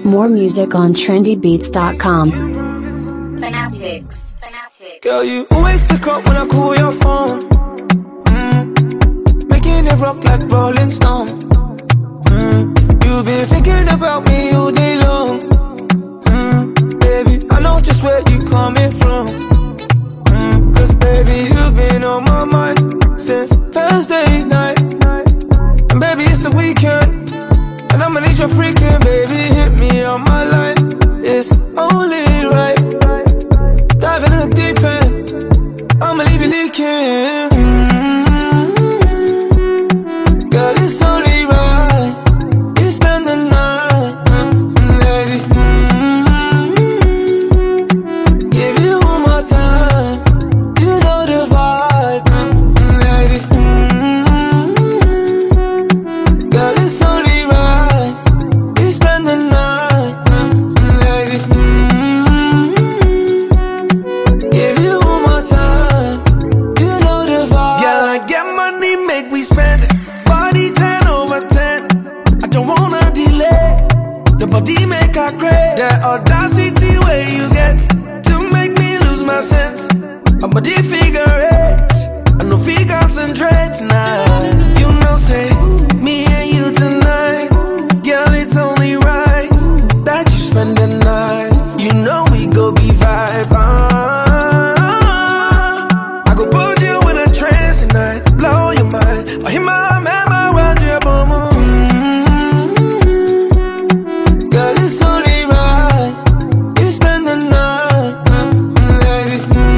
More music on trendybeats.com. Fanatics. Girl, you always pick up when I call your phone. Making it rock like Rolling Stone. You've been thinking about me all day long. Baby, I know just where you coming from. Cause baby, you've been on my mind since Thursday night. And baby, it's the weekend, and I'ma need your freaking baby. Hit me on my line, it's only right. Diving in the deep end, I'ma leave you leaking. Girl, it's only right you spend the night, baby. Give you one more time, you know the vibe, baby. Girl, it's only right you spend the night, baby. Give you one more time, you know the vibe. Girl, I get money, make we spend it. Body 10 over 10. I don't wanna delay. The body make her crave. That audacity where you get to make me lose my sense. My body figure eight, I know we concentrate now. You know, say me and you tonight. Girl, it's only right that you spend the night. You know we go be vibe. I go put you in a trance tonight, blow your mind. I hear my man, my world, yeah, boom, Girl, it's only right you spend the night, baby.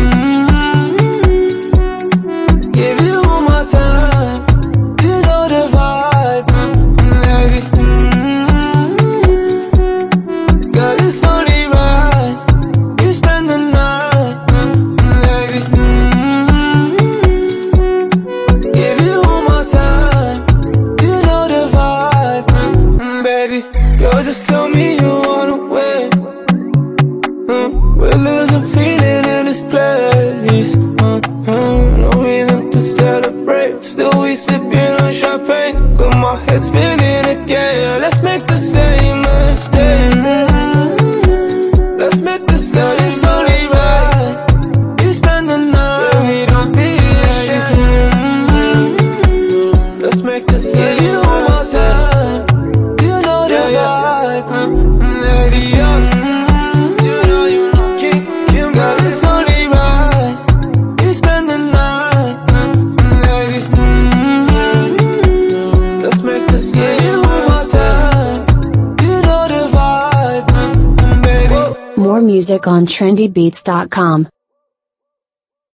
Give you one more time, you know the vibe, baby. Girl, it's only right you spend the night, baby. Give you one more time, you know the vibe, baby. Girl, just tell me you wanna win. We're losing feeling in this place. No reason to celebrate. Still we sipping on champagne. Got my head spinning again. Let's make the same mistake. Let's make the same. It's only right you spend the night. Baby, don't be ashamed. Let's make the same mistake. You know the vibe, lady. Girl, it's only right you spend the night, lady. Let's make the same one more time. You know the vibe, baby. More music on trendybeats.com.